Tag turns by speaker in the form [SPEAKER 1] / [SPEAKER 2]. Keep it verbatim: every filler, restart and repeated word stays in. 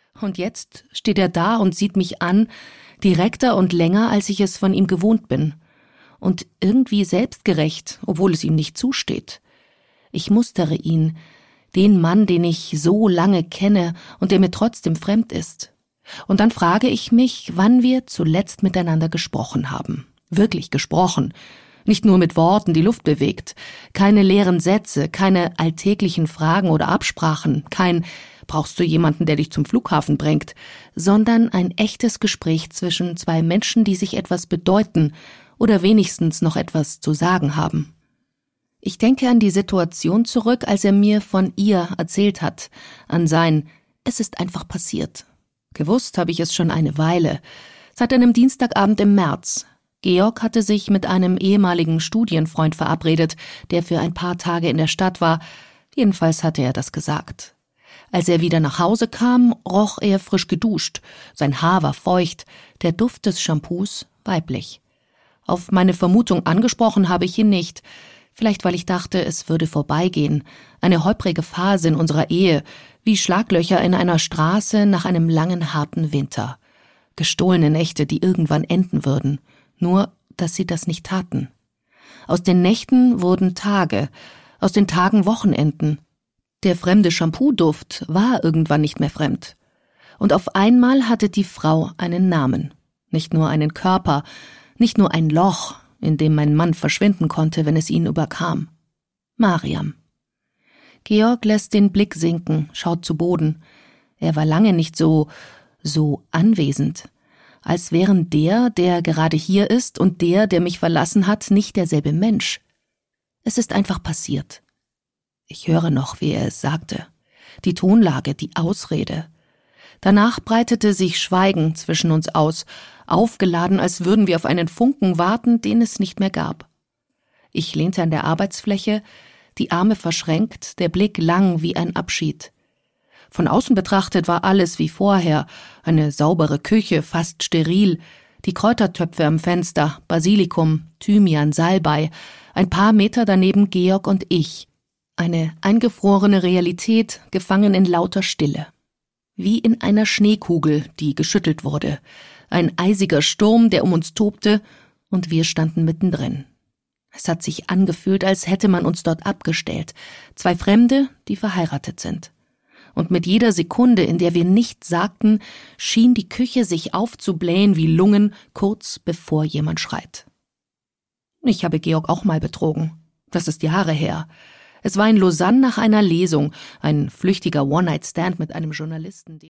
[SPEAKER 1] Und jetzt steht er da und sieht mich an, direkter und länger, als ich es von ihm gewohnt bin. Und irgendwie selbstgerecht, obwohl es ihm nicht zusteht. Ich mustere ihn, den Mann, den ich so lange kenne und der mir trotzdem fremd ist. Und dann frage ich mich, wann wir zuletzt miteinander gesprochen haben. Wirklich gesprochen. Nicht nur mit Worten die Luft bewegt. Keine leeren Sätze, keine alltäglichen Fragen oder Absprachen, kein »Brauchst du jemanden, der dich zum Flughafen bringt?«, sondern ein echtes Gespräch zwischen zwei Menschen, die sich etwas bedeuten oder wenigstens noch etwas zu sagen haben. Ich denke an die Situation zurück, als er mir von ihr erzählt hat, an sein »Es ist einfach passiert«. Gewusst habe ich es schon eine Weile, seit einem Dienstagabend im März. Georg hatte sich mit einem ehemaligen Studienfreund verabredet, der für ein paar Tage in der Stadt war. Jedenfalls hatte er das gesagt. Als er wieder nach Hause kam, roch er frisch geduscht. Sein Haar war feucht, der Duft des Shampoos weiblich. Auf meine Vermutung angesprochen habe ich ihn nicht. Vielleicht, weil ich dachte, es würde vorbeigehen. Eine holprige Phase in unserer Ehe, wie Schlaglöcher in einer Straße nach einem langen, harten Winter. Gestohlene Nächte, die irgendwann enden würden. Nur, dass sie das nicht taten. Aus den Nächten wurden Tage, aus den Tagen Wochenenden. Der fremde Shampoo-Duft war irgendwann nicht mehr fremd. Und auf einmal hatte die Frau einen Namen. Nicht nur einen Körper, nicht nur ein Loch, in dem mein Mann verschwinden konnte, wenn es ihn überkam. Mariam. Georg lässt den Blick sinken, schaut zu Boden. Er war lange nicht so, so anwesend. Als wären der, der gerade hier ist, und der, der mich verlassen hat, nicht derselbe Mensch. Es ist einfach passiert. Ich höre noch, wie er es sagte. Die Tonlage, die Ausrede. Danach breitete sich Schweigen zwischen uns aus, aufgeladen, als würden wir auf einen Funken warten, den es nicht mehr gab. Ich lehnte an der Arbeitsfläche, die Arme verschränkt, der Blick lang wie ein Abschied. Von außen betrachtet war alles wie vorher, eine saubere Küche, fast steril, die Kräutertöpfe am Fenster, Basilikum, Thymian, Salbei, ein paar Meter daneben Georg und ich. Eine eingefrorene Realität, gefangen in lauter Stille. Wie in einer Schneekugel, die geschüttelt wurde. Ein eisiger Sturm, der um uns tobte, und wir standen mittendrin. Es hat sich angefühlt, als hätte man uns dort abgestellt. Zwei Fremde, die verheiratet sind. Und mit jeder Sekunde, in der wir nichts sagten, schien die Küche sich aufzublähen wie Lungen, kurz bevor jemand schreit. Ich habe Georg auch mal betrogen. Das ist Jahre her. Es war in Lausanne nach einer Lesung, ein flüchtiger One-Night-Stand mit einem Journalisten.